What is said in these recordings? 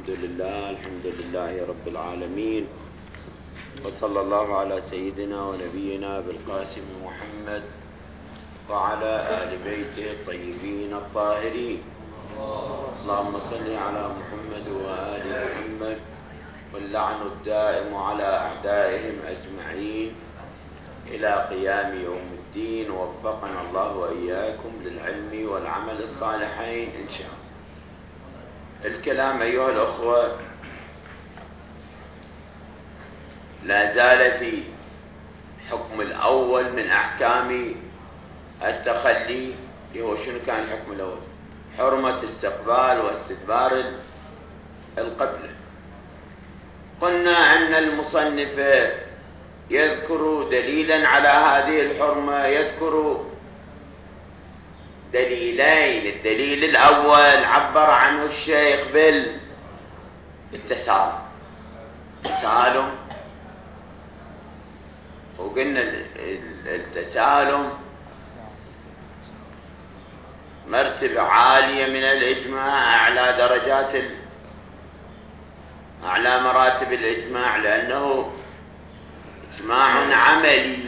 الحمد لله رب العالمين، وصلى الله على سيدنا ونبينا بالقاسم محمد وعلى آل بيته الطيبين الطاهرين. اللهم صل على محمد وآل محمد، واللعن الدائم على أعدائهم أجمعين إلى قيام يوم الدين. وفقنا الله وإياكم للعلم والعمل الصالحين إن شاء الله. الكلام أيها الأخوة لا زال في حكم الأول من أحكام التخلي، اللي هو شنو كان الحكم الأول؟ حرمة استقبال واستدبار القبلة. قلنا أن المصنف يذكر دليلا على هذه الحرمة، يذكر دليلين. الدليل الأول عبر عنه الشيخ بالتسالم، التسالم، وقلنا التسالم مرتبة عالية من الإجماع، أعلى مراتب الإجماع، لأنه إجماع عملي.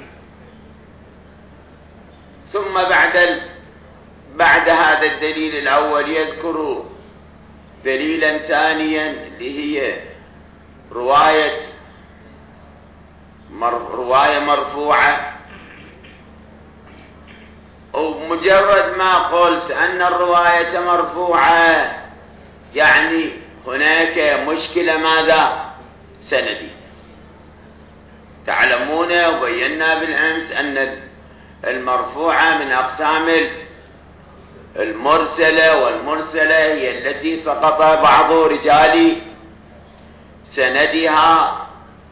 ثم بعد هذا الدليل الأول يذكر دليلا ثانيا، اللي هي رواية مرفوعة. ومجرد ما قلت أن الرواية مرفوعة يعني هناك مشكلة ماذا؟ سندي. تعلمون وبينا بالأمس أن المرفوعة من أقسام المرسلة، والمرسلة هي التي سقط بعض رجال سندها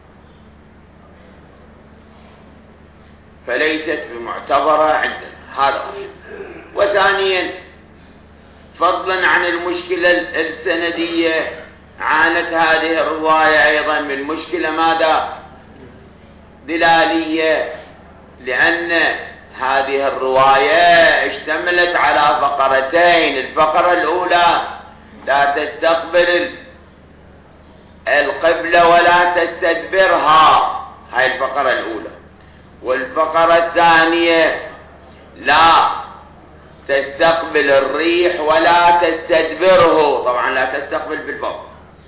فليست بمعتبرة عندنا. هذا وثانيا فضلا عن المشكلة السندية، عانت هذه الرواية أيضا من مشكلة ماذا؟ دلالية، لأن هذه الرواية اشتملت على فقرتين. الفقرة الأولى لا تستقبل القبلة ولا تستدبرها، هاي الفقرة الأولى. والفقرة الثانية لا تستقبل الريح ولا تستدبره، طبعا لا تستقبل بالباب.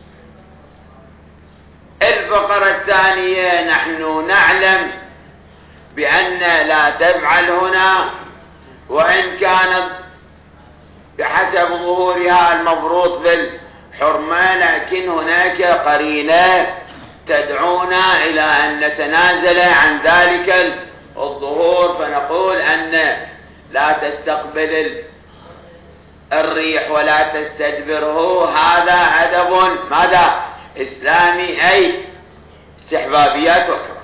الفقرة الثانية نحن نعلم بأن لا تفعل هنا، وإن كانت بحسب ظهورها المفروض بالحرمة، لكن هناك قرينة تدعونا إلى أن نتنازل عن ذلك الظهور، فنقول أن لا تستقبل الريح ولا تستدبره. هذا أدب ماذا؟ إسلامي، أي استحبابيات وكراهة.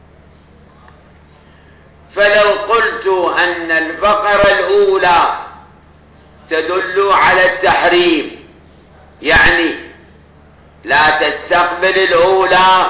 فلو قلت أن الفقرة الأولى تدل على التحريم، يعني لا تستقبل الأولى،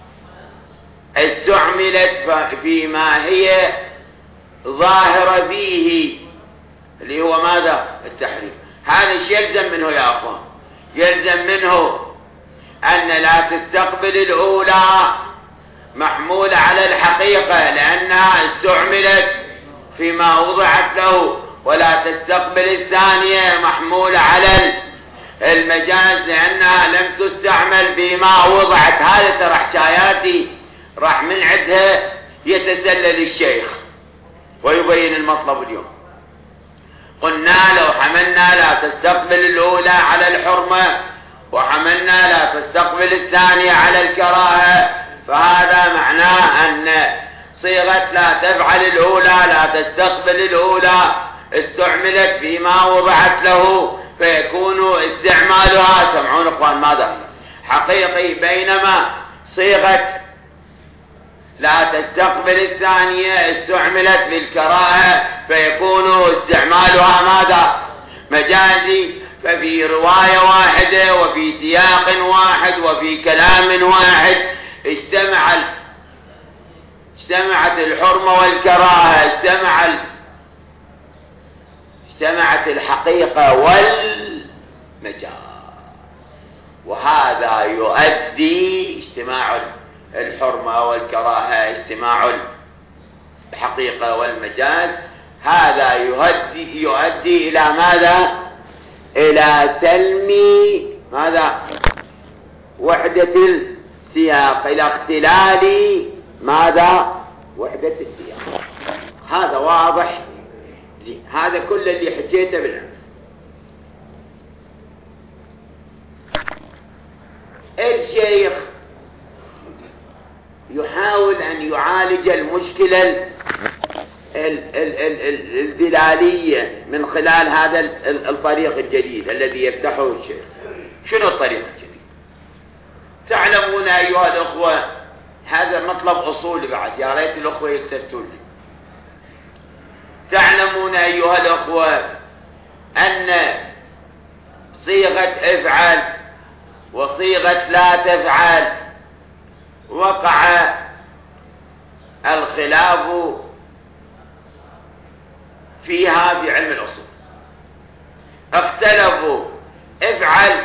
استعملت فيما هي ظاهرة فيه، اللي هو ماذا؟ التحريم. هذا الشيء يلزم منه يا أخوان، يلزم منه أن لا تستقبل الأولى محمولة على الحقيقة لأنها استعملت فيما وضعت له، ولا تستقبل الثانية محمولة على المجاز لأنها لم تستعمل فيما وضعت. هذا ترى حكاياتي راح من عندها يتسلل الشيخ ويبين المطلب اليوم. قلنا لو حملنا لا تستقبل الأولى على الحرمة، وحملنا لا تستقبل الثانية على الكراهة، فهذا معناه أن صيغة لا تفعل الأولى، لا تستقبل الأولى، استعملت فيما وضعت له، فيكون استعمالها، سمعون اخوان ماذا؟ حقيقي. بينما صيغة لا تستقبل الثانية استعملت بالكراهة، فيكون استعمالها ماذا؟ مجازي. ففي رواية واحدة وفي سياق واحد وفي كلام واحد اجتمعت الحرمة والكراهة، اجتمعت الحقيقة والمجاز. وهذا يؤدي اجتماع الحرمة والكراهة، اجتماع الحقيقة والمجاز، هذا يؤدي إلى ماذا؟ إلى سلم ماذا؟ وحدة السياق، إلى اختلال ماذا؟ وحدة السياق. هذا واضح. هذا كل اللي حكيته بالأمس. الشيخ يحاول أن يعالج المشكلة الدلالية من خلال هذا الطريق الجديد الذي يفتحه الشيخ. شنو الطريق الجديد؟ تعلمون أيها الأخوة، هذا مطلب أصولي بعد، يا ريت الأخوة يكتبتوا لي. تعلمون أيها الأخوة أن صيغة افعل وصيغة لا تفعل وقع الخلاف فيها في علم الأصول. اختلفوا افعل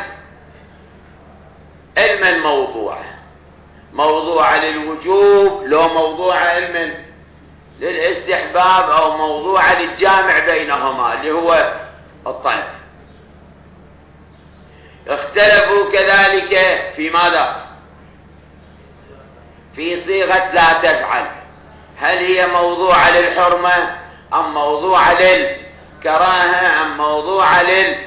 علم الموضوع، موضوع للوجوب لو موضوع علم للاستحباب أو موضوع للجامع بينهما اللي هو الطلب. اختلفوا كذلك في ماذا؟ في صيغة لا تفعل، هل هي موضوع للحرمة أم موضوع للكراهة أم موضوع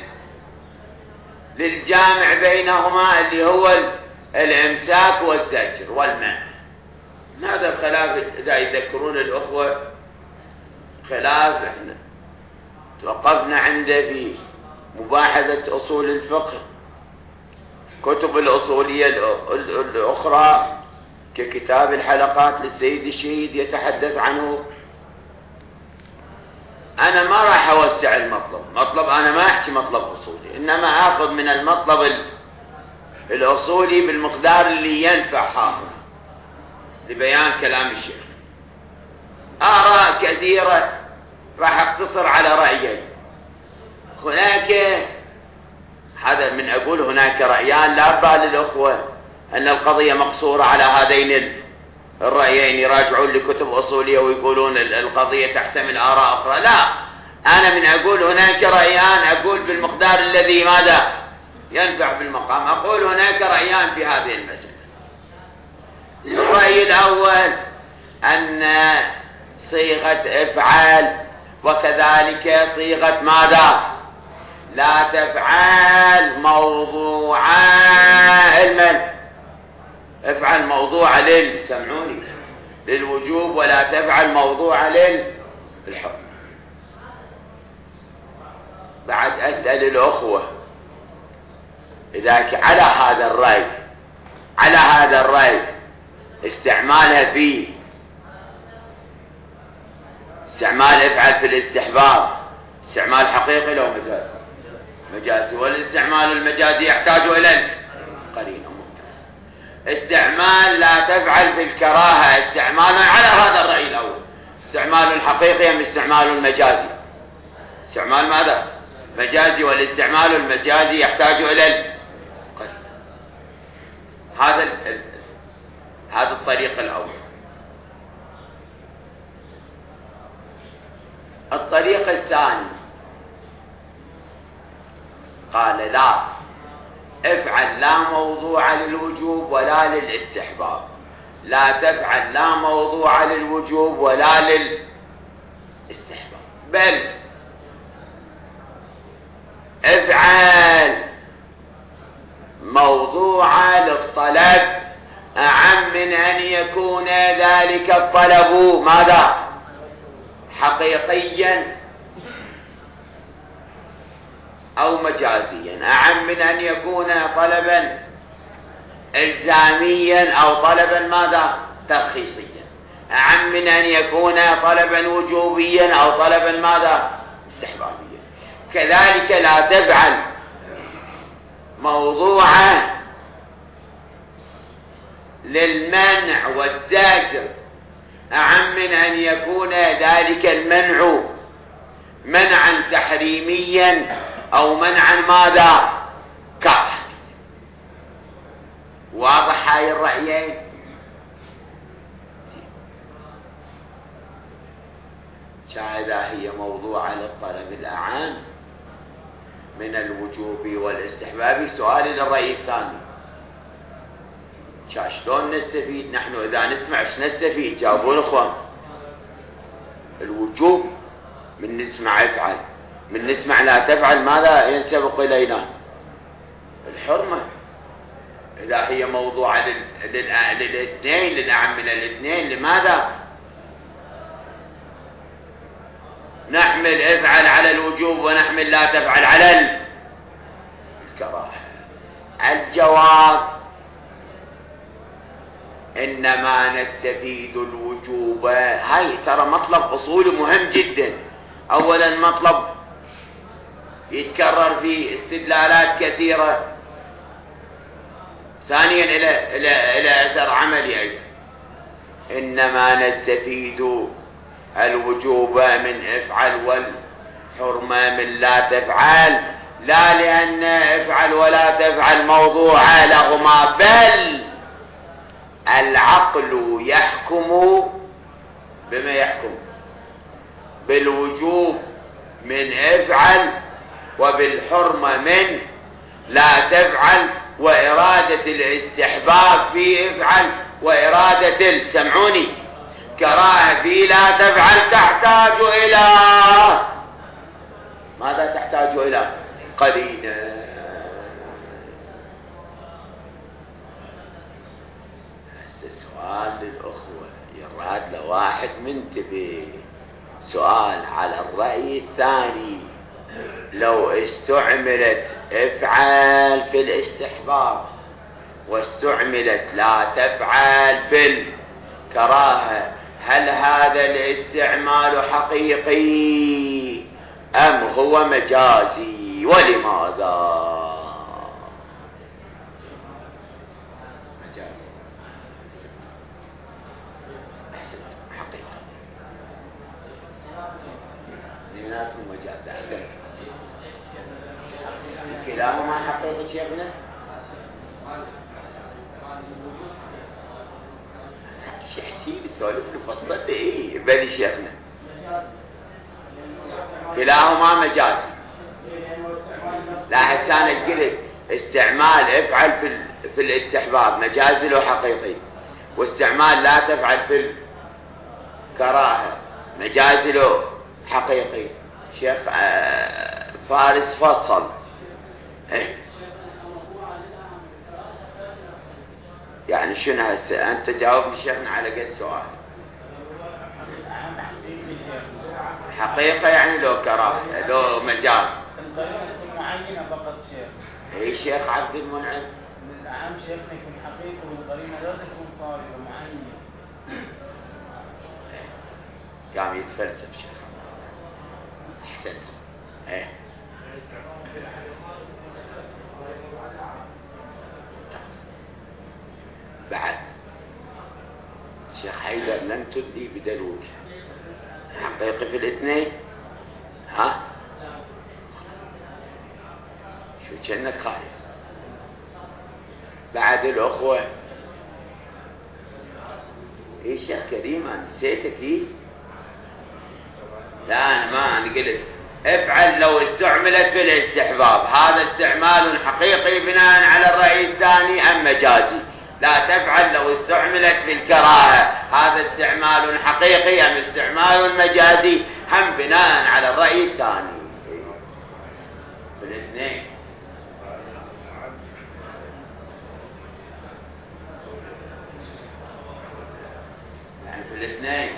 للجامع بينهما اللي هو الإمساك والزجر والمنع. هذا الخلاف إذا يذكرون الأخوة خلاف احنا توقفنا عنده في مباحثة أصول الفقه. كتب الأصولية الأخرى ككتاب الحلقات للسيد الشهيد يتحدث عنه. أنا ما راح أوسع المطلب، أنا ما أحكي مطلب أصولي، إنما أخذ من المطلب الأصولي بالمقدار اللي ينفع حاضر لبيان كلام الشيخ. آراء كثيرة راح أقتصر على رأيين. هناك هذا من أقول هناك رأيان، لا بال الأخوة أن القضية مقصورة على هذين الرأيين، يراجعون لكتب أصولية ويقولون القضية تحتمل آراء أخرى. لا، أنا من أقول هناك رأيان أقول بالمقدار الذي ماذا ينفع بالمقام. أقول هناك رأيان في هذه المسألة. الرأي الأول أن صيغة افعل وكذلك صيغة ماذا لا تفعل موضوع علم. افعل موضوع سمعوني للوجوب ولا تفعل موضوع للحكم. بعد أسأل الأخوة إذا على هذا الرأي استعمالها في استعمال افعل في الاستحباب استعمال حقيقي لو مجازي، والاستعمال المجازي يحتاج إلى قرينة. استعمال لا تفعل في الكراهة استعمال على هذا الرأي الأول، استعمال حقيقي أم استعمال مجازي؟ استعمال ماذا؟ مجازي، والاستعمال المجازي يحتاج إلى القرينة. هذا الطريق الأول. الطريق الثاني قال لا افعل لا موضوع للوجوب ولا للاستحباب، لا تفعل لا موضوع للوجوب ولا للاستحباب، بل افعل موضوع للطلب أعم من أن يكون ذلك الطلب ماذا حقيقيا أو مجازيا، أعم من أن يكون طلبا إلزاميا أو طلبا ماذا ترخيصيا، أعم من أن يكون طلبا وجوبيا أو طلبا ماذا استحبابيا. كذلك لا تفعل موضوعا للمنع والزجر أعم من أن يكون ذلك المنع منعا تحريميا أو منعا ماذا كراهة. واضح هاي الرأيين؟ شاهدها هي موضوع للطلب الأعم من الوجوب والاستحباب. سؤالي للرأي الثاني، شلون نستفيد نحن إذا نسمع؟ ايش نستفيد؟ جاوبون اخوان. الوجوب من نسمع افعل، من نسمع لا تفعل ماذا ينسبق إلينا؟ الحرمة. إذا هي موضوعة للاثنين، للأعم من الاثنين، لماذا نحمل افعل على الوجوب ونحمل لا تفعل على الكراهة؟ الجواب إنما نستفيد الوجوب. هاي ترى مطلب أصولي مهم جدا. أولا مطلب يتكرر فيه استدلالات كثيرة. ثانيا إلى أثر عملي أيضا. إنما نستفيد الوجوب من افعل والحرمة من لا تفعل، لا لأن افعل ولا تفعل موضوع لهما، بل العقل يحكم بما يحكم بالوجوب من افعل وبالحرمة من لا تفعل، وإرادة الاستحباب في افعل، وإرادة سمعوني كراهة في لا تفعل تحتاج إلى ماذا؟ تحتاج إلى قرينة. سؤال للأخوة يراد لواحد منتبه، سؤال على الرأي الثاني. لو استعملت افعال في الاستحباب واستعملت لا تفعل في الكراهة، هل هذا الاستعمال حقيقي أم هو مجازي؟ ولماذا؟ مجازي حقيقي، ليناتهم مجاز أحسن. كلاهما حقيقي شيخنا؟ شحتي بسولف لفصلة ايه بني شيخنا؟ كلاهما مجازي. لا حتى انا قلت استعمال افعل في الاستحباب مجازي له حقيقي، واستعمال لا تفعل في الكراهة مجازي له حقيقي. شيخ فارس فصل يعني شنو هسه؟ انت جاوبني شيخنا على قد سؤال. حقيقة يعني لو كراهة لو مجاز. القرينة تكون معينة فقط شيخ. اي شيخ عبد المنعم؟ الأعم شيخنا يكون حقيقي والقرينة لا تكون صارفة معينة. قام يتفلسف شيخ. احسنت. ايه بعد شيخ حيدر لم تدلي بدلول حقيقي في الاثنين. ها شو كأنك خايف. بعد الأخوة ايش يا كريم انا نسيتك ليه؟ لا أنا قلت افعل لو استعملت في الاستحباب، هذا استعمال حقيقي بناء على الرأي الثاني أم مجازي؟ لا تفعل لو استعملت في الكراهة، هذا استعمال حقيقي أم استعمال مجازي؟ هم بناء على الرأي الثاني. في الاثنين يعني في الاثنين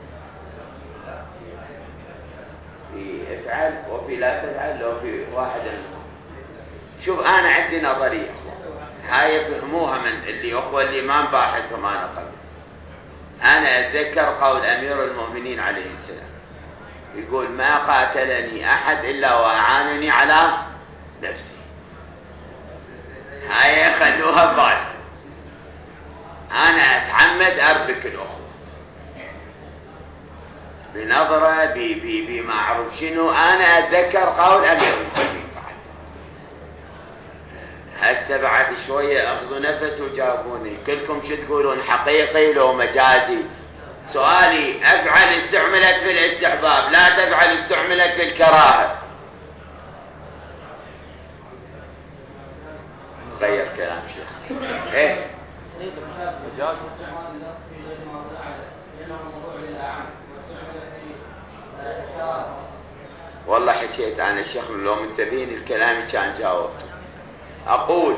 في افعل وفي لا تفعل لو في واحد. شوف أنا عندي نظرية هاي يفهموها من اللي أخوة الإمام باحثهم أنا قبل. أنا أتذكر قول أمير المؤمنين عليه السلام يقول ما قاتلني أحد إلا وأعانني على نفسي. هاي خلوها ببال. أنا أتعمد أربك الأخوة بنظرة بما أعرف شنو. أنا أتذكر قول أمير المؤمنين هسه بعد شوية اخذوا نفس وجابوني، كلكم شو تقولون، حقيقي لو مجازي؟ سؤالي افعل استعملت في الاستحباب، لا تفعل استعملت في الكراهة. غير كلام شيخ. ايه والله حكيت عن الشيخ، لو منتبهين الكلام كان جاوبته. أقول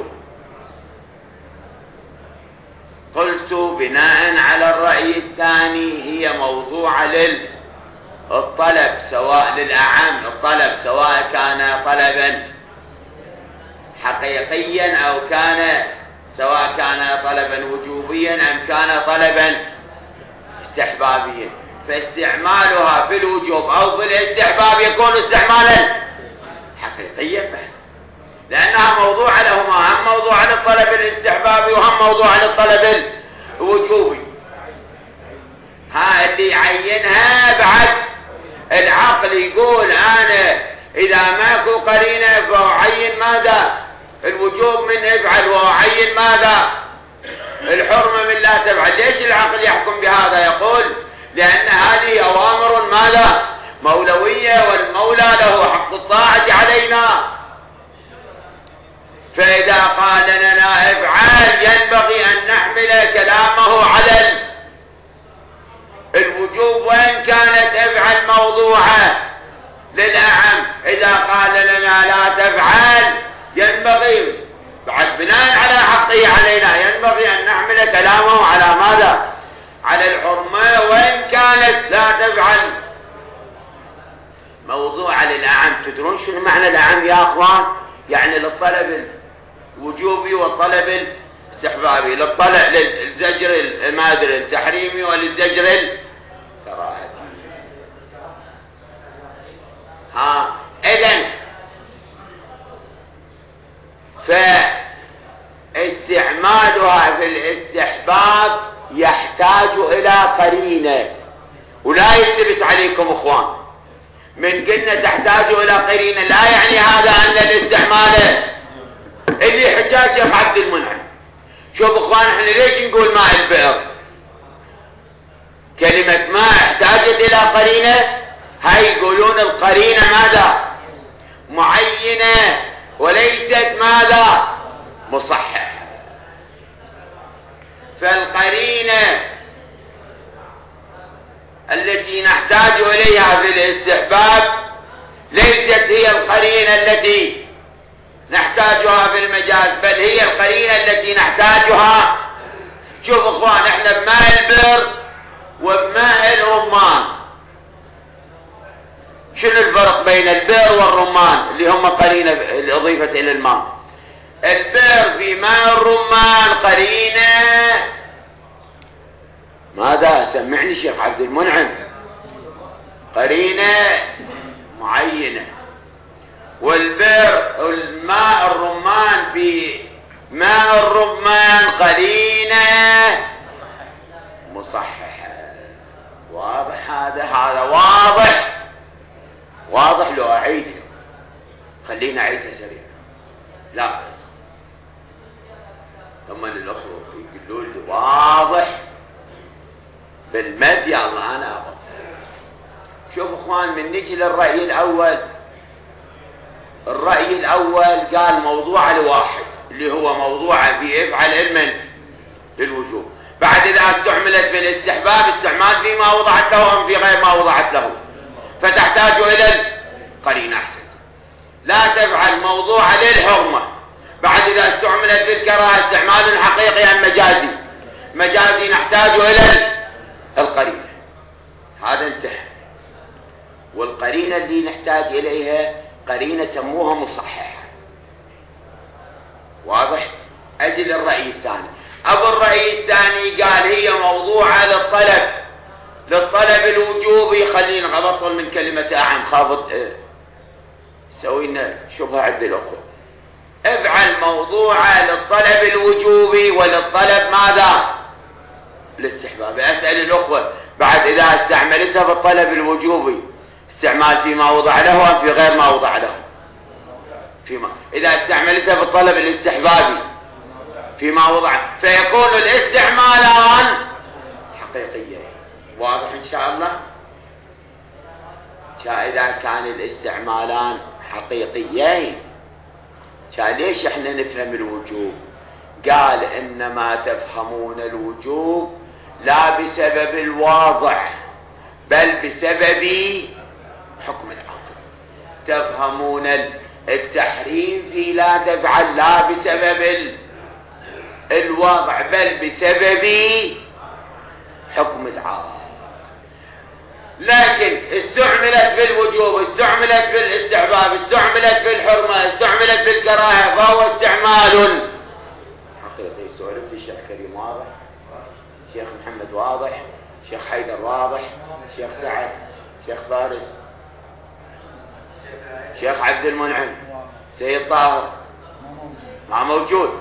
قلت بناء على الرأي الثاني هي موضوعة للطلب، سواء للأعم الطلب، سواء كان طلبا حقيقيا أو سواء كان طلبا وجوبيا أم كان طلبا استحبابيا. فاستعمالها في الوجوب أو في الاستحباب يكون استعمالا حقيقيا، لأنها موضوع لهما، هم موضوع للطلب الاستحبابي وهم موضوع للطلب الوجوبي. اللي يعينها بعد العقل يقول أنا إذا ماكو قرينة فأعين ماذا؟ الوجوب من افعل، وأعين ماذا؟ الحرمة من لا تفعل. ليش العقل يحكم بهذا؟ يقول لأن هذه أوامر ماذا؟ مولوية، والمولى له حق الطاعة علينا. فإذا قال لنا افعل ينبغي أن نحمل كلامه على الوجوب، وإن كانت افعل موضوعة للأعم. إذا قال لنا لا تفعل ينبغي بعد بناء على حقه علينا ينبغي أن نحمل كلامه على ماذا؟ على الحرمة، وإن كانت لا تفعل موضوعة للأعم. تدرون شنو معنى الأعم يا أخوان؟ يعني للطلب الوجوبي والطلب الاستحبابي، للزجر المادر التحريمي وللزجر الكراهي. إذن فاستعمالها في الاستحباب يحتاج إلى قرينة، ولا يلتبس عليكم اخوان من قلنا تحتاج إلى قرينة لا يعني هذا أن الاستعمال اللي حكاه شيخ عبد المنعم. شوف اخوان، احنا ليش نقول ماء البئر؟ كلمة ماء احتاجت إلى قرينة، هاي يقولون القرينة ماذا؟ معينة، وليست ماذا؟ مصحح. فالقرينة التي نحتاج إليها في الاستحباب ليست هي القرينة التي نحتاجها في المجاز، بل هي القرينة التي نحتاجها. شوف اخوان، احنا بماء البئر وبماء الرمان، شنو الفرق بين البئر والرمان اللي هم قرينة الإضافة إلى الماء؟ البئر في ماء الرمان قرينة ماذا؟ سمعني شيخ عبد المنعم. قرينة معينة. والبئر الماء الرمان في ماء الرمان قرينة مصححة. واضح هذا واضح لو أعيد، خلينا أعيدها سريع. لا ثم للأخوة يقولوا لي واضح بالمد، يا الله أنا أبغى. شوف اخوان، من نجي للرأي الأول. الرأي الأول قال موضوع الواحد اللي هو موضوع في افعل علما للوجوب، بعد إذا استعملت في الاستحباب استعمال فيما وضعت له أم في غير ما وضعت له، فتحتاج إلى القرينة. أحسن. لا تفعل موضوع للحرمة، بعد إذا استعملت في الكراهة استعمال حقيقي أم مجازي نحتاج إلى القرينة. هذا انتهى. والقرينة اللي نحتاج إليها قرينة سموها مصححة. واضح؟ أجل الرأي الثاني. أبو الرأي الثاني قال هي موضوعة للطلب الوجوبي. خلينا أبطل من كلمة أعم، خافض سوينا شبهة عند الأخوة. افعل موضوعة للطلب الوجوبي وللطلب ماذا؟ الاستحباب. أسأل الأخوة، بعد إذا استعملتها في الطلب الوجوبي استعمال فيما وضع له أم في غير ما وضع له؟ إذا استعملتها في الطلب الاستحبابي فيما وضع، فيكون الاستعمالان حقيقيين. واضح إن شاء الله؟ إذا كان الاستعمالان حقيقيين ليش احنا نفهم الوجوب؟ قال إنما تفهمون الوجوب لا بسبب الواضح بل بسبب حكم العقل. تفهمون التحريم في لا تفعل لا بسبب الواضع بل بسبب حكم العقل. لكن استعملت في الوجوب، استعملت في الاستحباب، استعملت في الحرمة، استعملت في الكراهة، فهو استعمال حقيقي. سؤال في الشيخ كريم واضح، شيخ محمد واضح، شيخ حيدر واضح، شيخ سعد، شيخ فارس، شيخ عبد المنعم، سيد طاهر ما موجود.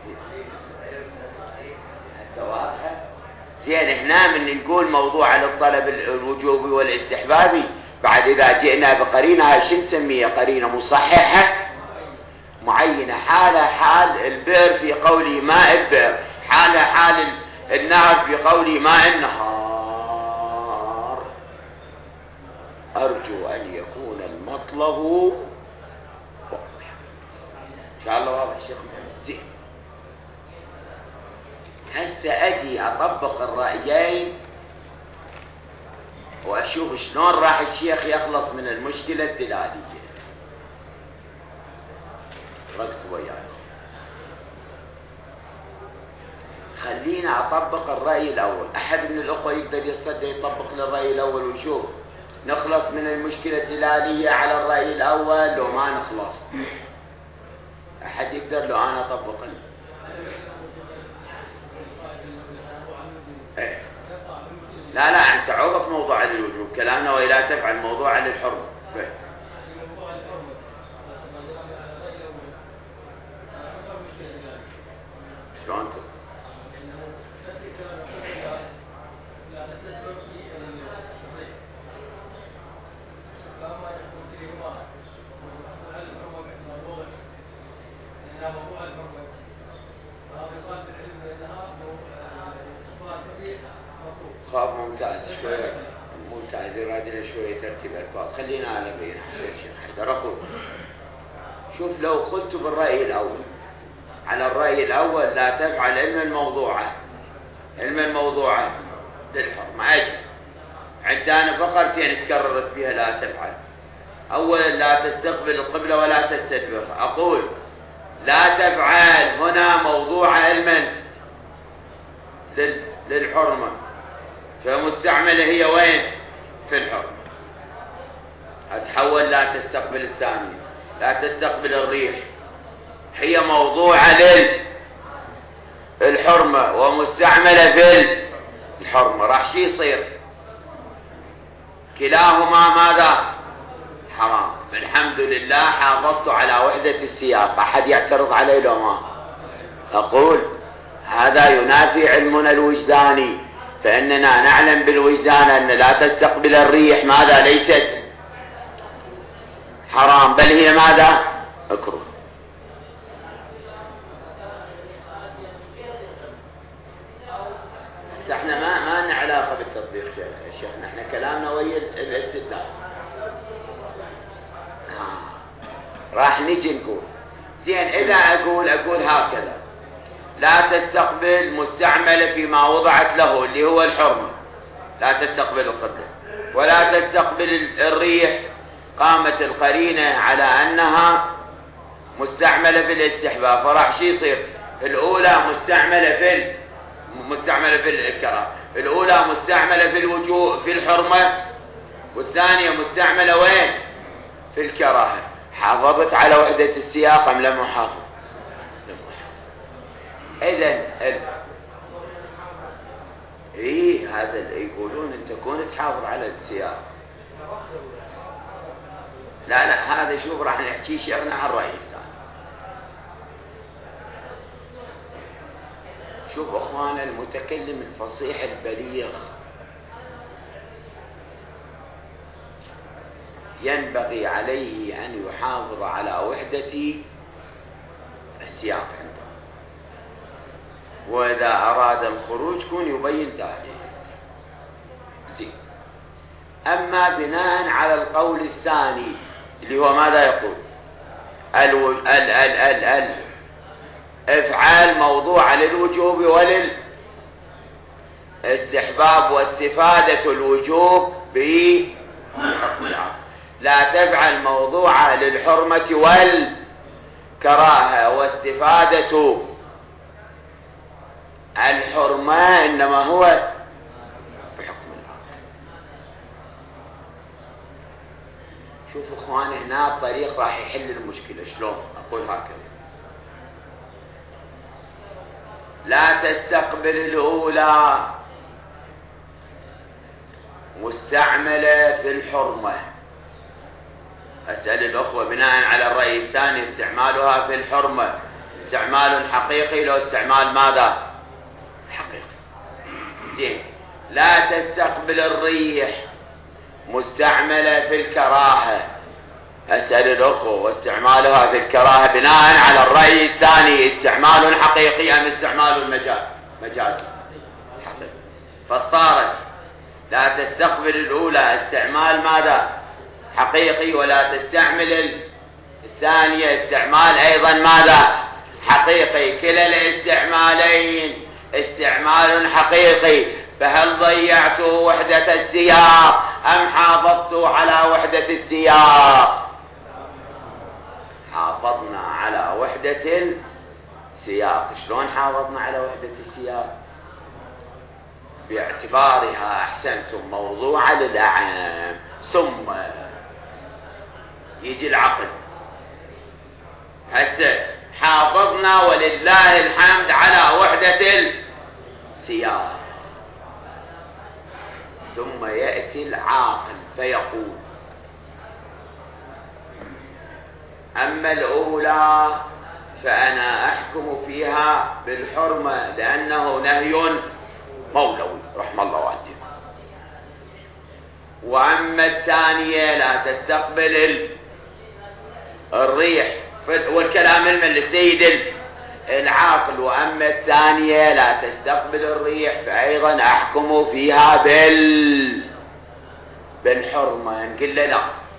زين هنا من نقول موضوع على الطلب الوجوبي والاستحبابي، بعد إذا جئنا بقرينة شو نسميها؟ قرينة مصححة معينة، حالة حال البئر في قوله ماء البئر، حالة حال النهر في قوله ماء النهار. أرجو أن يكون المطلب واضح إن شاء الله. واضح شيخ محمد؟ زين هسه أجي أطبق الرأيين وأشوف شلون راح الشيخ يخلص من المشكلة الدلالية. ركز وياي، خلينا أطبق الرأي الأول. أحد من الأخوة يقدر يصدق يطبق للرأي الأول ويشوف نخلص من المشكلة الدلالية على الرأي الأول لو ما نخلص؟ أحد يقدر؟ لو أنا أطبق إيه؟ لا أنت عوض موضوع الوجوب كلامنا، وإلا تفعل موضوع للحرمة. شلون خاب ممتاز شوية، ممتاز يرادنا شوية ترتيب الألفاظ. خلينا على بين حسين شيخ حيدر. أقول شوف لو قلت بالرأي الأول على الرأي الأول لا تفعل علم الموضوعة للحرمة، أجل عندنا فقرتين تكررت فيها لا تفعل. أولا لا تستقبل القبلة ولا تستدبرها. أقول لا تفعل هنا موضوع علما للحرمة، فمستعملة هي وين؟ في الحرمة. أتحول لا تستقبل الثانية، لا تستقبل الريح، هي موضوعة للحرمة ومستعملة في الحرمة. راح شي يصير؟ كلاهما ماذا؟ حرام. الحمد لله حافظت على وحدة السياق. أحد يعترض علي لو ما؟ أقول هذا ينافي علمنا الوجداني، فإننا نعلم بالوجدان أن لا تستقبل الريح ماذا؟ ليست حرام، بل هي ماذا؟ مكروه. احنا ما لنا علاقة بالتطبيق يا شيخ، احنا كلامنا ويا الاستدلال. راح نجي نقول زين إذا أقول هكذا لا تستقبل مستعملة فيما وضعت له اللي هو الحرمة، لا تستقبل القبلة ولا تستقبل الريح، قامت القرينة على أنها مستعملة في الاستحباب، فراح شي يصير؟ الأولى مستعملة في الكراهة، الأولى مستعملة في الوجوب في الحرمة، والثانية مستعملة وين؟ في الكراهة. حافظت على وحدة السياق أم لم أحافظ؟ إذن هذا يقولون أن تكون تحافظ على السياق. لا هذا شوف راح نحكي شيخنا عن الرأي الثاني. شوف أخوانا المتكلم الفصيح البليغ ينبغي عليه أن يحافظ على وحدة السياق عنده، وإذا أراد الخروج كون يبين ذلك. زين. أما بناء على القول الثاني اللي هو ماذا يقول؟ افعال موضوع للوجوب وللاستحباب، واستفادة الوجوب بحكم العقل. لا تفعل موضوع للحرمة والكراهة واستفادة الحرمة، إنما هو بحكم العقل. شوفوا اخواني هنا الطريق راح يحل المشكلة. شلون؟ أقول هكذا: لا تستقبل الأولى مستعملة في الحرمة. أسأل الأخوة بناء على الرأي الثاني استعمالها في الحرمة استعمال حقيقي لو استعمال ماذا؟ حقيقي. زين. لا تستقبل الريح مستعملة في الكراهة. أسأل الأخوة واستعمالها في الكراهة بناء على الرأي الثاني استعمال حقيقي أم استعمال مجازي؟ حقيقي. فصارت لا تستقبل الأولى استعمال ماذا؟ حقيقي، ولا تستعمل الثانية استعمال أيضا ماذا؟ حقيقي. كلا الاستعمالين استعمال حقيقي، فهل ضيعت وحدة السياق أم حافظت على وحدة السياق؟ حافظنا على وحدة السياق. شلون حافظنا على وحدة السياق؟ باعتبارها أحسنتم موضوع للأعام، ثم يجي العقل. هسه حافظنا ولله الحمد على وحدة السياق، ثم يأتي العاقل فيقول: أما الأولى فأنا أحكم فيها بالحرمة لأنه نهي مولوي رحم الله والديكم، وأما الثانية لا تستقبل الريح، والكلام من السيد العاقل، وأما الثانية لا تستقبل الريح فأيضا أحكم فيها بالحرمة. نقول له لا،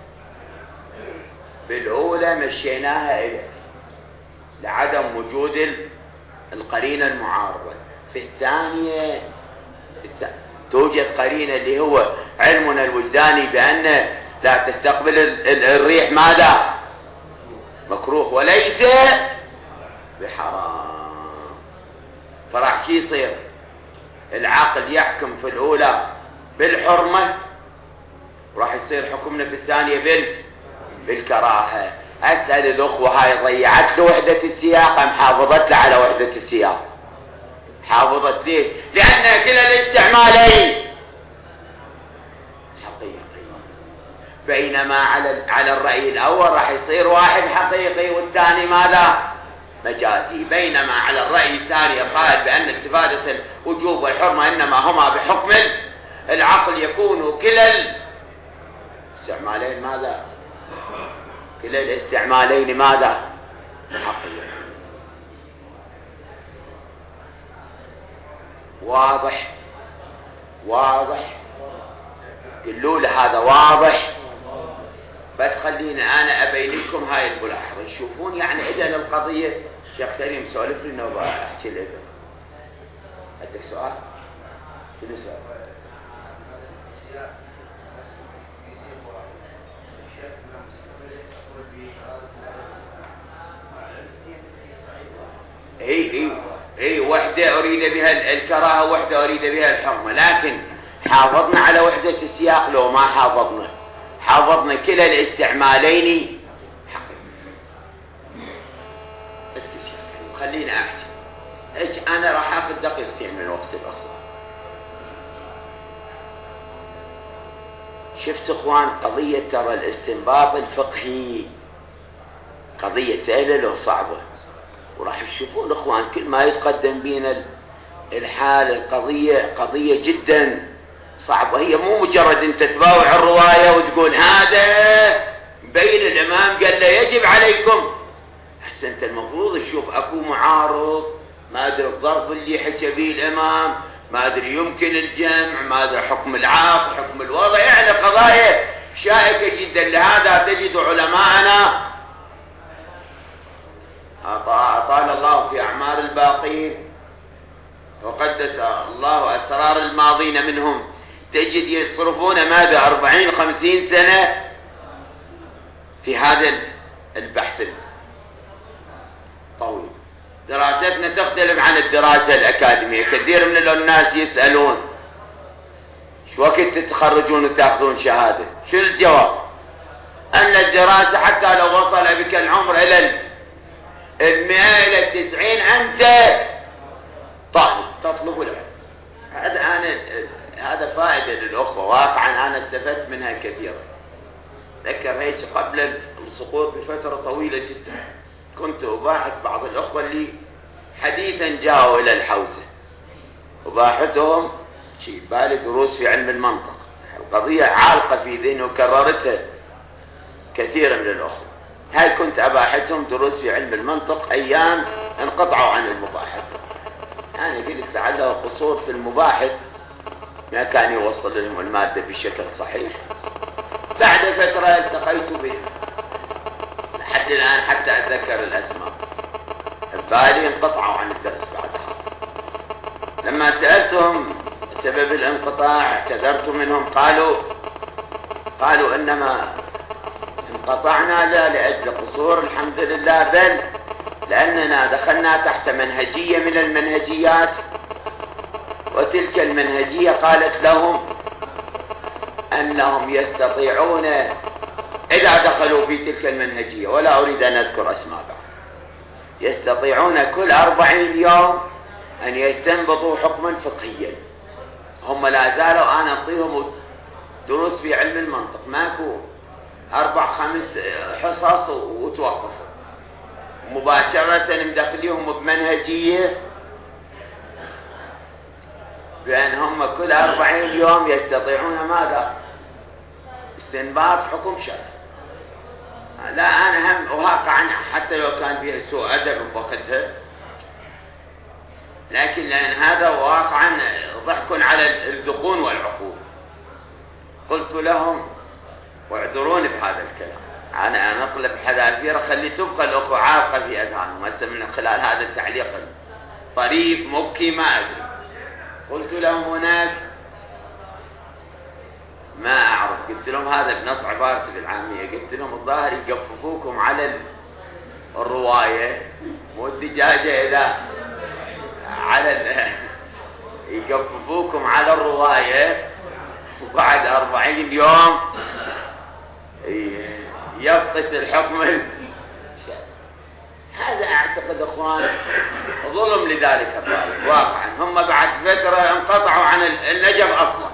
بالأولى مشيناها إليك لعدم وجود القرينة المعارضة، في الثانية توجد قرينة اللي هو علمنا الوجداني بأن لا تستقبل الريح ماذا؟ مكروه وليس بحرام. فراح شي يصير؟ العقل يحكم في الأولى بالحرمة، وراح يصير حكمنا في الثانية بالكراهة. أسأل الأخوة هاي ضيعت له وحدة السياق أم حافظت له على وحدة السياق؟ حافظت ليه؟ لأن كلا الاستعمالين حقيقي، بينما على الرأي الأول راح يصير واحد حقيقي والثاني ماذا؟ مجازي. بينما على الرأي الثاني قال بأن استفادة الوجوب والحرمة إنما هما بحكم العقل، يكون كلا الاستعمالين ماذا؟ كلا الاستعمالين ماذا؟ حقيقي. واضح قلوا لي هذا واضح، بس خليني أنا أبين لكم هاي الملاحظة. تشوفون يعني إذن القضية. شيخ كريم سولف لي إنه أحكي الإذن. عندك سؤال؟ شنو سؤال؟ هي وحدة أريد بها الكراهة، وحدة أريد بها الحرمة، لكن حافظنا على وحدة السياق لو ما حافظنا كلا الاستعمالين خلينا أحكي. أنا راح أخذ دقيقتين من وقت الأخوة. شفت إخوان قضية ترى الاستنباط الفقهي قضية سهلة لو صعبة، وراح تشوفون إخوان كل ما يتقدم بينا الحال القضية قضية جدا صعبة. هي مو مجرد انت تباوع الرواية وتقول هذا بين الامام قال له يجب عليكم. هسه انت المفروض تشوف اكو معارض، ما ادري الظرف اللي حكى به الامام، ما ادري يمكن الجمع، ما ادري حكم العقد، حكم الوضع، يعني قضايا شائكة جدا. لهذا تجد علماءنا أطال الله في أعمار الباقين وقدس الله أسرار الماضين منهم، تجد يصرفون ماذا 40-50 سنة في هذا البحث الطويل. دراستنا تختلف عن الدراسة الأكاديمية. كثير من الناس يسألون شو وقت تتخرجون وتأخذون شهادة؟ شو الجواب؟ أن الدراسة حتى لو وصل بك العمر إلى 100 إلى 90 أنت طالب تطلب العلم. هذا فائدة للأخوة، واقعا أنا استفدت منها كثيرا. ذكر هيك قبل السقوط بفترة طويلة جدا كنت أباحث بعض الأخوة اللي حديثا جاءوا إلى الحوزة، أباحثهم شيء بالي دروس في علم المنطق. القضية عالقة في ذهني وكررتها كثيرا من الأخوة. هاي كنت أباحثهم دروس في علم المنطق أيام انقطعوا عن المباحث. أنا قلت لعله قصور في المباحث ما كان يوصل لهم المادة بشكل صحيح. بعد فترة التقيت بهم لحد الآن حتى أتذكر الأسماء، بالي انقطعوا عن الدرس بعدها. لما سألتهم سبب الانقطاع اعتذرت منهم، قالوا إنما انقطعنا لا لأجل قصور الحمد لله، بل لأننا دخلنا تحت منهجية من المنهجيات، وتلك المنهجية قالت لهم أنهم يستطيعون إذا دخلوا في تلك المنهجية، ولا أريد أن أذكر أسماء بعد، يستطيعون كل 40 يوم أن يستنبطوا حكما فقهيا. هم لا زالوا أنا أعطيهم دروس في علم المنطق، ماكو 4-5 حصص وتوقفوا، مباشرة مدخليهم بمنهجية بأن هم كل 40 يوم يستطيعون ماذا؟ استنباط حكم شرعي. لا أنا هم أواقع عنها حتى لو كان فيها سوء أدب بوقتها، لكن لأن هذا واقعا ضحك على الذقون والعقول. قلت لهم واعذروني بهذا الكلام، أنا أنقلب حذافير خلي تبقى الأخوة عالقة في أذهانهم من خلال هذا التعليق طريف مبكي ما أدري. قلت لهم هناك ما أعرف، قلت لهم هذا بنص عبارتي بالعامية، قلت لهم الظاهر يقففوكم على الرواية، مو الدجاجة إذا على يقففوكم على الرواية، وبعد 40 يوم يفقس الحكم. هذا أعتقد أخوان ظلم لذلك الطالب. واقعا هم بعد فترة انقطعوا عن النجف أصلا.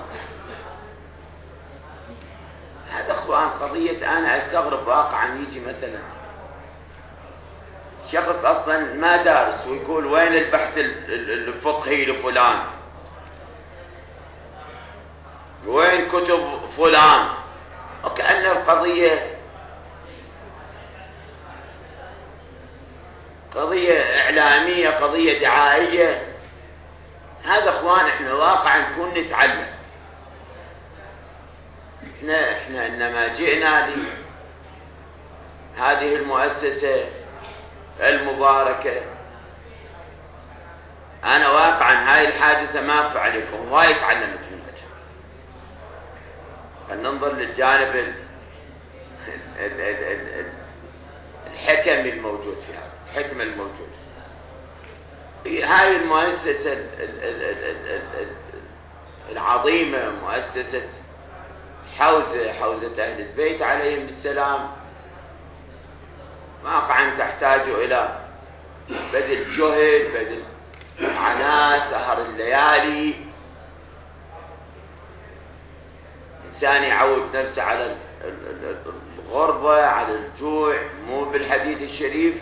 هذا أخوان قضية أنا أستغرب واقعا يجي مثلا شخص أصلا ما دارس ويقول وين البحث الفقهي لفلان، وين كتب فلان، وكأن القضية قضية إعلامية، قضية دعائية. هذا أخوان إحنا واقعا نكون نتعلم. إحنا إنما جئنا لهذه المؤسسة المباركة. أنا واقعا هاي الحادثة ما أخفى عليكم وايد تعلمت منها. فننظر للجانب الحكم الموجود في هذا، الحكمة الموجودة. هاي المؤسسة العظيمة، مؤسسة حوزة أهل البيت عليهم السلام، واقعا تحتاج إلى بذل جهد، بذل عناء، سهر الليالي، إنسان يعود نفسه على الغربة، على الجوع، مو بالحديث الشريف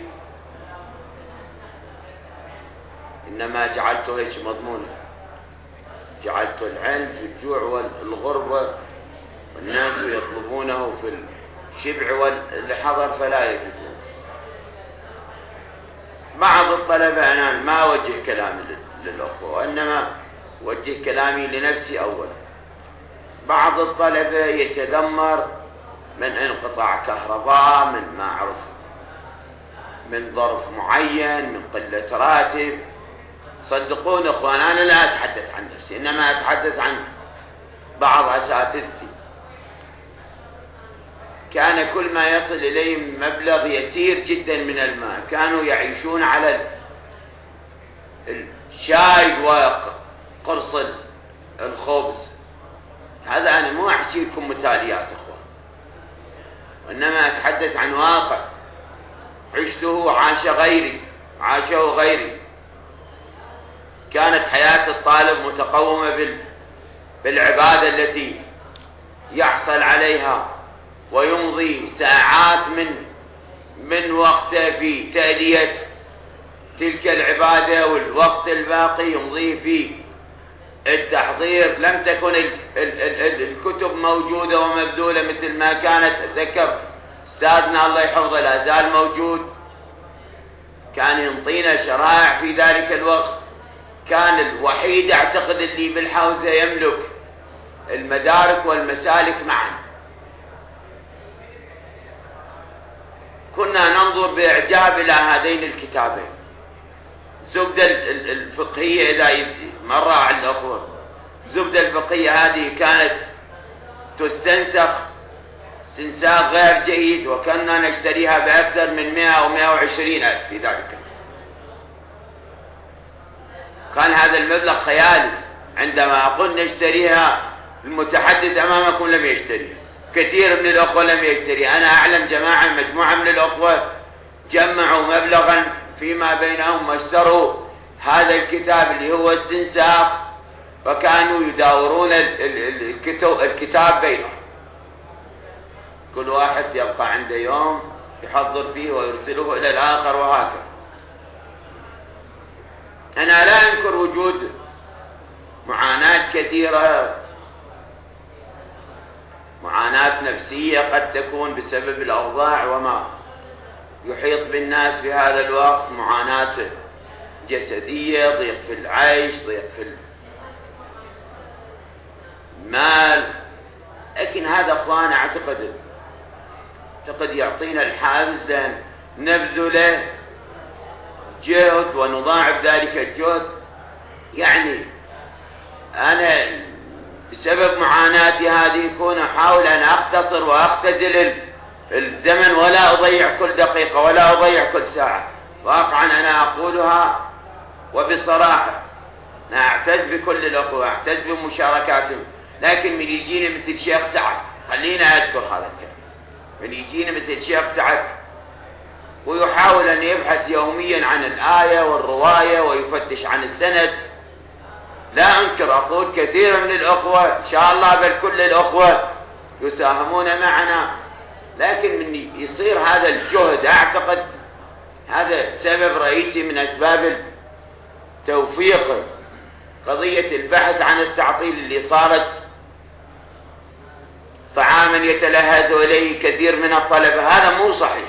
إنما جعلته هيك مضمونه. جعلت العلم في الجوع والغربة، والناس يطلبونه في الشبع والحضر فلا يجدون. بعض الطلبة أنا ما أوجه كلامي للأخوة، وإنما أوجه كلامي لنفسي أولا. بعض الطلبة يتذمر من انقطاع كهرباء، من ما أعرف، من ظرف معين، من قلة راتب. صدقون اخوان، انا لا اتحدث عن نفسي، انما اتحدث عن بعض اساتذتي. كان كل ما يصل اليهم مبلغ يسير جدا من الماء، كانوا يعيشون على الشاي وقرص الخبز. هذا انا مو احكي لكم مثاليات اخوان، وانما اتحدث عن واقع عشته، عاشه غيري. كانت حياة الطالب متقومة بالعبادة التي يحصل عليها، ويمضي ساعات من وقته في تأدية تلك العبادة، والوقت الباقي يمضي في التحضير. لم تكن الكتب موجودة ومبذولة مثل ما كانت. أتذكر أستاذنا الله يحفظه لا زال موجود، كان ينطينا شرائع في ذلك الوقت. كان الوحيد اعتقد اللي بالحوزة يملك المدارك والمسالك معا. كنا ننظر بإعجاب إلى هذين الكتابين. زبدة الفقهية إذا مرة على الأخوة، زبدة الفقهية هذه كانت تستنسخ استنساخ غير جيد، وكنا نشتريها بأكثر من 100 أو 120 ألف في ذلك. كان هذا المبلغ خيالي. عندما أقول نشتريها، المتحدث أمامكم لم يشتريها، كثير من الأخوة لم يشتريها. أنا أعلم مجموعة من الأخوة جمعوا مبلغا فيما بينهم واشتروا هذا الكتاب اللي هو استنساخ، وكانوا يداورون الكتاب بينهم. كل واحد يبقى عنده يوم يحضر فيه ويرسله إلى الآخر، وهكذا. أنا لا أنكر وجود معاناة كثيرة، معاناة نفسية قد تكون بسبب الأوضاع وما يحيط بالناس في هذا الوقت، معاناة جسدية، ضيق في العيش، ضيق في المال. لكن هذا أخوان أعتقد يعطينا الحافز لأن نبذله جهد ونضاعف ذلك الجهد. يعني أنا بسبب معاناتي هذه كون أحاول أن أختصر وأختزل الزمن، ولا أضيع كل دقيقة ولا أضيع كل ساعة. واقعا أنا أقولها وبصراحة، أنا أعتز بكل الأخوة، أعتز بمشاركاتهم. لكن من يجيني مثل شيخ سعد، خلينا أذكر هذا الكلام، من يجيني مثل شيخ سعد ويحاول أن يبحث يوميا عن الآية والرواية ويفتش عن السند، لا أنكر، أقول كثير من الأخوة إن شاء الله، بل كل الأخوة يساهمون معنا. لكن من يصير هذا الجهد، أعتقد هذا سبب رئيسي من أسباب توفيق قضية البحث عن التعطيل اللي صارت طعاما يتلهذ إليه كثير من الطلبة. هذا مو صحيح.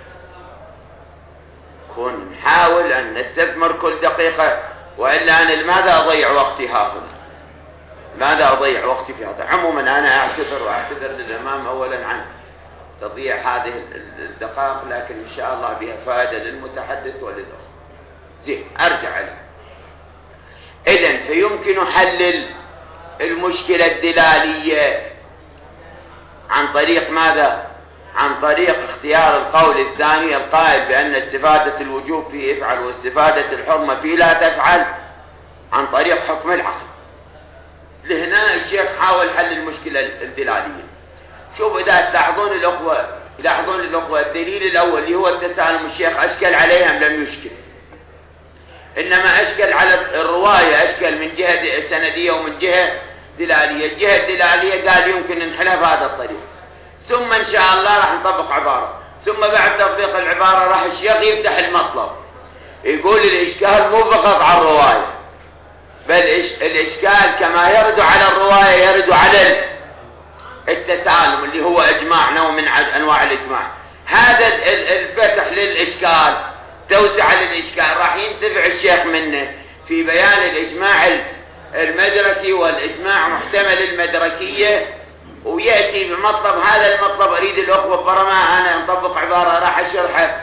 نحاول أن نستثمر كل دقيقة، وإلا أنا لماذا أضيع وقتي هنا؟ ماذا أضيع وقتي في هذا؟ عموما أنا أعتذر للأمام أولا عن تضييع هذه الدقائق، لكن إن شاء الله بها فائدة للمتحدث وللأخوة. زين، أرجع له. إذن فيمكن حل المشكلة الدلالية عن طريق ماذا؟ عن طريق اختيار القول الثاني القائل بأن استفادة الوجوب فيه افعل واستفادة الحرمة فيه لا تفعل، عن طريق حكم العقل. لهنا الشيخ حاول حل المشكلة الدلالية. شوف إذا تلاحظون الأخوة الدليل الأول اللي هو التسالم، الشيخ أشكل عليهم لم يشكل، إنما أشكل على الرواية، أشكل من جهة سندية ومن جهة دلالية. الجهة الدلالية قال يمكن نحلها بهذا الطريق، ثم إن شاء الله راح نطبق عبارة، ثم بعد تطبيق العبارة راح الشيخ يفتح المطلب يقول الإشكال مو فقط على الرواية، بل الإشكال كما يرد على الرواية يرد على التسالم اللي هو إجماع، نوع من أنواع الإجماع. هذا الفتح للإشكال، توسع للإشكال، راح ينتفع الشيخ منه في بيان الإجماع المدركي والإجماع محتمل المدركية، ويأتي بمطلب. هذا المطلب أريد الأخوة برما أنا نطبق عبارة راح أشرحه،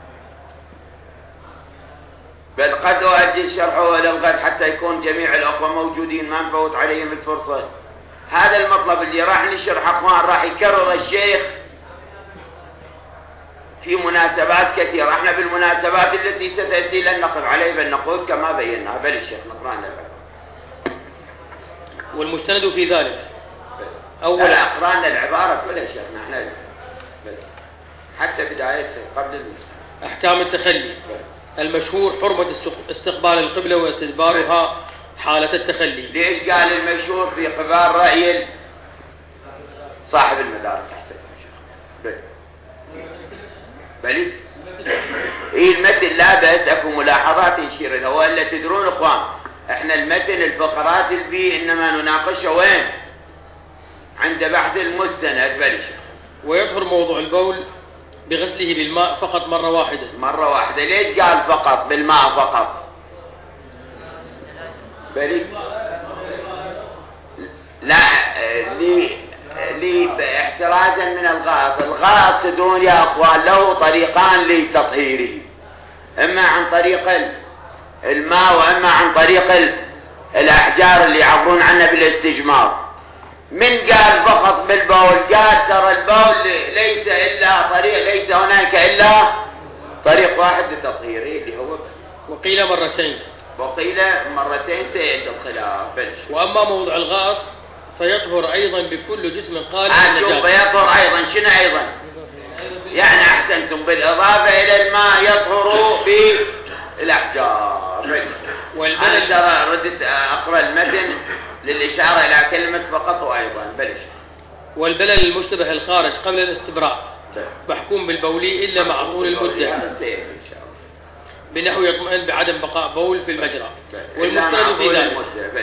بل قد أؤجل شرحه إلى الغد حتى يكون جميع الأخوة موجودين ما نفوت عليهم الفرصة. هذا المطلب اللي راح نشرح أخوان راح يكرر الشيخ في مناسبات كثيرة. احنا بالمناسبات التي ستأتي لن نقف عليه بل نقول كما بيناها. بل الشيخ نقرأنا والمستند في ذلك أولا أقرأنا العبارة كلها شيخنا احنا حتى بدايتها قبل أحكام التخلي. المشهور حرمة استقبال القبلة واستدبارها حالة التخلي. ليش قال المشهور في قبال رأي صاحب المدارك؟ بلي إيه المتن لا بأس، أكو ملاحظات يشير لها، وإلا تدرون إخوان إحنا المتن الفقرات البي إنما نناقشها وين؟ عند بحث المستند. بلش ويظهر موضوع البول بغسله بالماء فقط مرة واحدة. ليش قال فقط بالماء فقط؟ بلي لا لي احترازا من الغائط. الغائط تدرون يا اخوان له طريقان لتطهيره، اما عن طريق الماء واما عن طريق الاحجار اللي يعبرون عنها بالاستجمار. من قال فقط بالبول؟ قال ترى البول ليس هناك الا طريق واحد لتطهيره اللي هو وقيل مرتين سيئة الخلاف. واما موضوع الغائط فيطهر أيضا بكل جسم قال النجاسة. فيطهر أيضا شنو أيضا؟ يعني أحسنتم بالإضافة إلى الماء يطهر بالأحجار. أنا ترى ردت أقرأ المتن للإشارة إلى كلمة فقط وأيضا. بلش والبلل المشتبه الخارج قبل الاستبراء محكوم بالبولي إلا مع طول المدة بنحو يطمئن بعدم بقاء بول في المجرى. والمستند في ذلك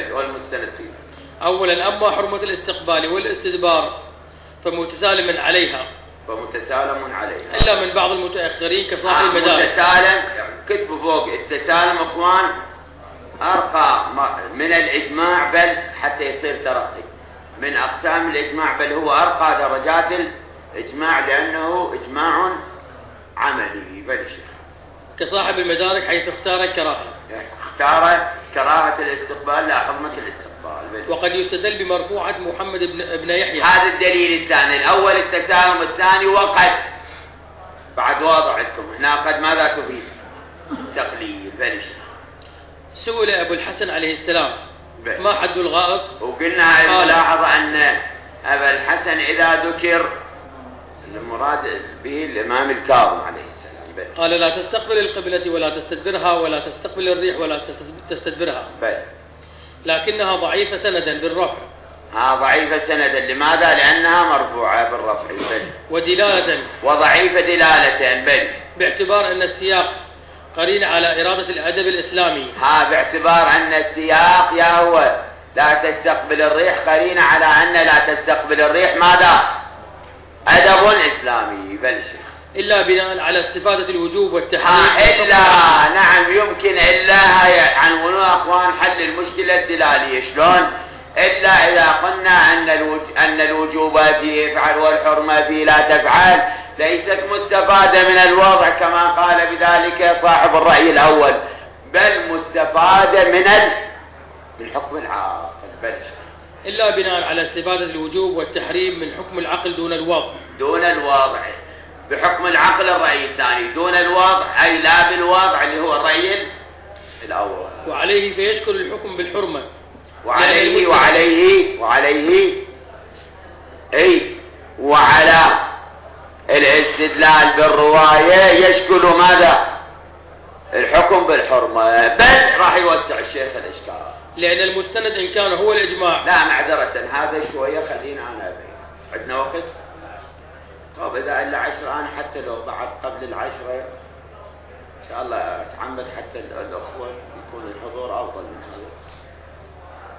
أولا أما حرمة الاستقبال والاستدبار فمتسالم عليها إلا من بعض المتأخرين كصاحب المدارك. متسالم كتبوا فوق التسالم أخوان أرقى من الإجماع، بل حتى يصير ترقي من أقسام الإجماع، بل هو أرقى درجات الإجماع لأنه إجماع عملي. بلش كصاحب المدارك حيث اختار كراهة الاستقبال لا حرمة الاستقبال. وقد يستدل بمرفوعة محمد بن يحيى. هذا الدليل الثاني. الأول التسالم، الثاني وقد بعد واضعكم هنا قد ماذا تفيد؟ تقليل. بلش سئل أبو الحسن عليه السلام ما حد الغائط؟ وقلنا الملاحظة أن أبا الحسن إذا ذكر المراد به الإمام الكاظم عليه السلام. قال لا تستقبل القبلة ولا تستدبرها ولا تستقبل الريح ولا تستدبرها. لكنها ضعيفة سندا بالرفع. ضعيفة سندا. لماذا؟ لأنها مرفوعة بالرفع. ودلالة وضعيفة دلالة. باعتبار أن السياق قرين على إرادة الأدب الإسلامي. باعتبار أن السياق يا هو لا تستقبل الريح قرين على أن لا تستقبل الريح ماذا؟ أدب إسلامي. بل إلا بناء على استفادة الوجوب والتحريم. إلا نعم يمكن إلا عنوان أخوان حل المشكلة الدلالية. شلون؟ إلا إذا قلنا أن الوجوب فيه يفعل والحرمة فيه لا تفعل ليست مستفادة من الوضع كما قال بذلك صاحب الرأي الأول، بل مستفادة من حكم العقل. إلا بناء على استفادة الوجوب والتحريم من حكم العقل دون الوضع بحكم العقل الرأي الثاني دون الوضع، أي لا بالوضع اللي هو الرأي الأول. وعليه فيشكل الحكم بالحرمة. وعلى الاستدلال بالرواية يشكل ماذا؟ الحكم بالحرمة. بس راح يوسع الشيخ الإشكال لأن المستند إن كان هو الإجماع. لا معذرة هذا شوية خلينا أنا عندنا وقت. طب إذا إلا 10 أنا حتى لو بعد قبل 10 إن شاء الله أتعمد حتى الأخوة يكون الحضور أفضل من هذا.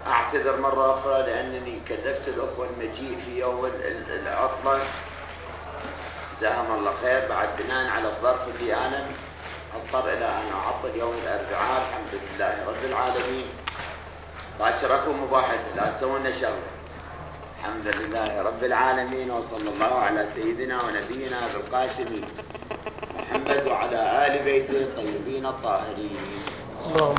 أعتذر مرة أخرى لأنني كلفت الأخوة المجيء في يوم العطلة جزاهم الله خير، بعد بناء على الظرف اللي أنا أضطر إلى أن أعطل يوم الأربعاء. الحمد لله رب العالمين. باشركم مباحث لا تسوون شغل. الحمد لله رب العالمين، وصلى الله على سيدنا ونبينا بالقاسم محمد وعلى آل بيته الطيبين الطاهرين.